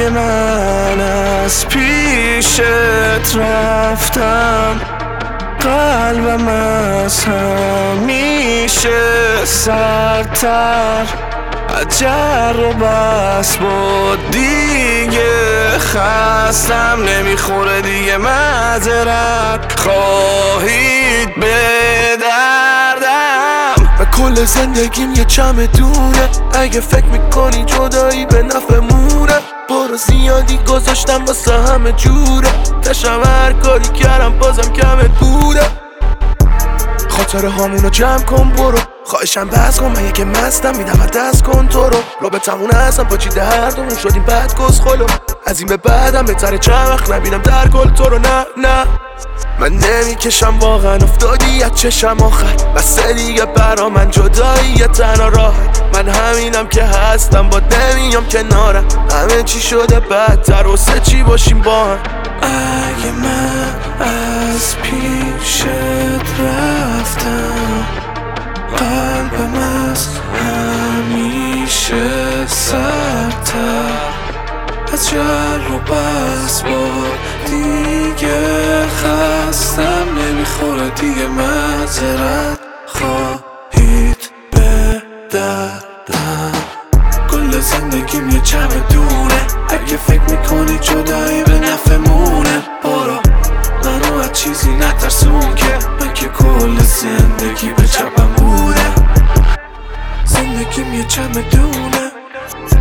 اگه من از پیشت رفتم قلبم از همیشه سردتر اجر و بس بود دیگه خستم نمیخوره دیگه معذرت خواهید به دردم و کل زندگیم یه چمدونه اگه فکر میکنی جدایی به نفعمونه برو زیادی گذاشتم واسه همه جوره تشم هر کاری کردم بازم کمت بوده خاطره هامونو جمع کن برو خواهشم بس کن من یکی مستم میدم دست کن تو رو به تمونه هستم پاچیده هر دومون شدیم بد کس خلو از این به بعدم بهتره چند وقت نبینم در گل تو رو نه من نمیکشم واقعا افتادی از چشم آخر بسه دیگه برا من جدایی یه تنها راحت من همینم که هستم با نمیام کنارم همه چی شده بدتر واسه چی باشیم با هم اگه من از پیشت رفتم قلبم از همیشه سردتر از جر و بس بود دیگه خستم نمیخوره دیگه معذرت خواهید به دردم کل زندگیم یه چمدونه اگه فکر میکنی جدایی به نفعمونه برو منو از چیزی نترسون که من که کل زندگی به چپم بوده زندگیم یه چمدونه